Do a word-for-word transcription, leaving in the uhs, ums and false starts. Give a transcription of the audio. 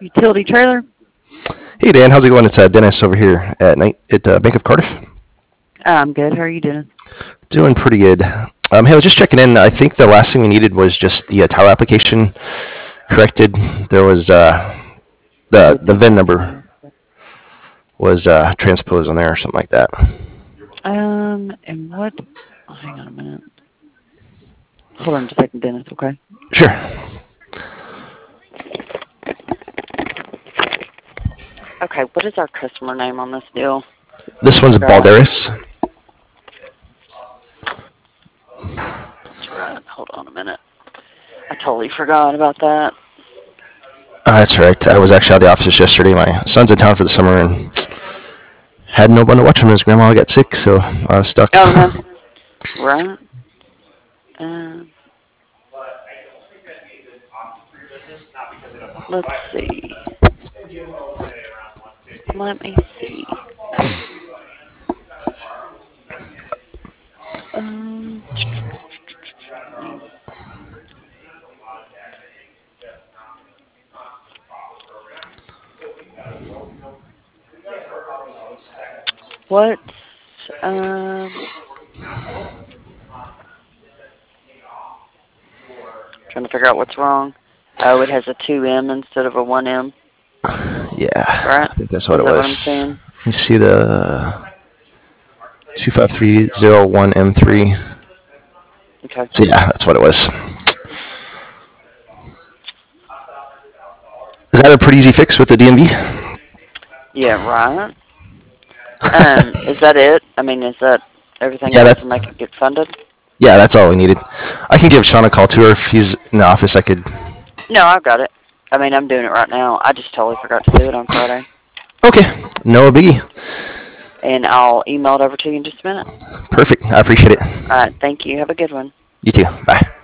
Utility trailer. Hey Dan, how's it going? It's uh, Dennis over here at night at uh, Bank of Cardiff. I'm good. How are you doing? Doing pretty good. Um, hey, I was just checking in. I think the last thing we needed was just the uh, tower application corrected. There was uh, the the V I N number was uh, transposed on there or something like that. Um, and what? Oh, hang on a minute. Hold on just a second, Dennis. Okay. Sure. Okay. What is our customer name on this deal? This one's Right. Balderas. That's right. Hold on a minute. I totally forgot about that. Uh, that's right. I was actually out of the office yesterday. My son's in town for the summer and had no one to watch him. His grandma got sick, so I was stuck. Oh no. Right. Um. Let's see. Let me see. Um. What? Um. Trying to figure out what's wrong. Oh, it has a two M instead of a one M. Yeah, Right? I think that's Is what it that what was. I'm saying? You see the two five three zero one M three. Okay. So yeah, that's what it was. Is that a pretty easy fix with the D M V? Yeah, right. Um, is that it? I mean, is that everything Yeah, else that. to make it get funded? Yeah, that's all we needed. I can give Sean a call too, or if he's in the office, I could. No, I've got it. I mean, I'm doing it right now. I just totally forgot to do it on Friday. Okay, no biggie. And I'll email it over to you in just a minute. Perfect. I appreciate it. All right. Thank you. Have a good one. You too. Bye.